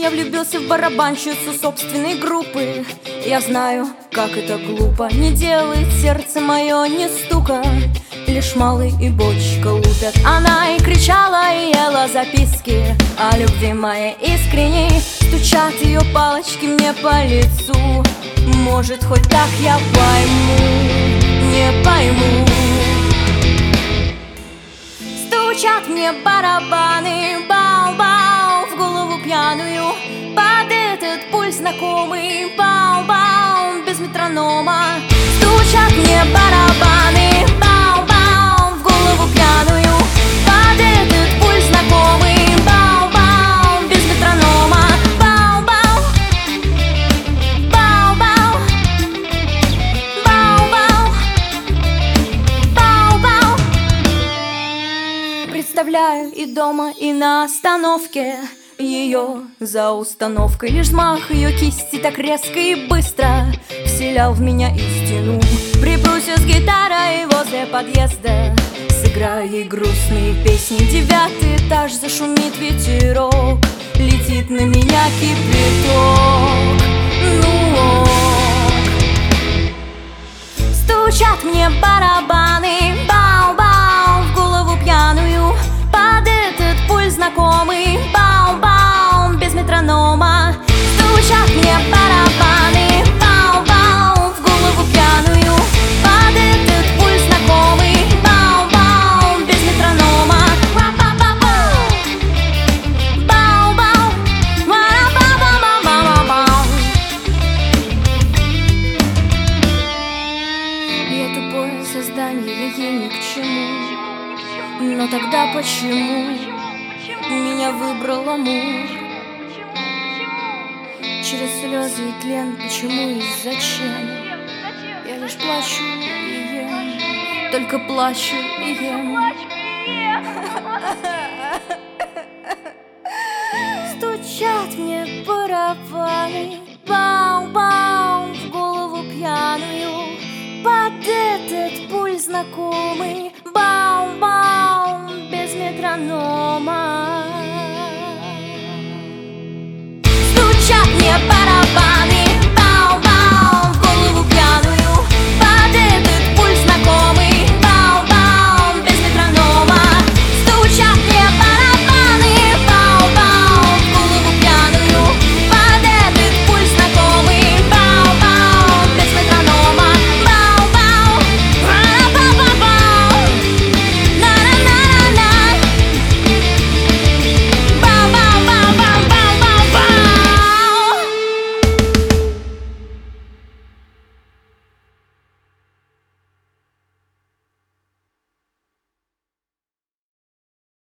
Я влюбился в барабанщицу собственной группы. Я знаю, как это глупо. Не делает сердце мое ни стука. Лишь малый и бочка лупят. Она и кричала, и ела записки о любви моей искренней. Стучат ее палочки мне по лицу. Может, хоть так я пойму, не пойму. Стучат мне барабаны, бау-бау, в голову пьяную. Под этот пульс знакомый, бау-бау, без метронома. Стучат мне барабаны, бау-бау, в голову пьяную. Под этот пульс знакомый, бау-бау, без метронома. Бау-бау, бау-бау, бау-бау, бау-бау. Представляю и дома, и на остановке ее за установкой. Лишь взмах ее кисти так резко и быстро вселял в меня истину. Припрусь с гитарой возле подъезда, сыграю ей грустные песни. 9-й этаж, зашумит ветерок, летит на меня кипяток. Ну ок. Стучат мне барабаны, бау-бау, в голову пьяную. Под этот пульс знакомый, бау-бау, без метронома. Стучат мне барабаны, бау-бау, в голову пьяную. Под этот пульс знакомый, бау-бау, без метронома. Бау-бау, ба-ба-ба-ба-ба-ба. Я тупое создание, ей ни к чему. Но тогда почему меня выбрал амур? Через слезы и тлен, почему и зачем? Я лишь плачу и ем, только плачу и ем. Стучат мне барабаны, бау-бау, в голову пьяную. Под этот пульс знакомый.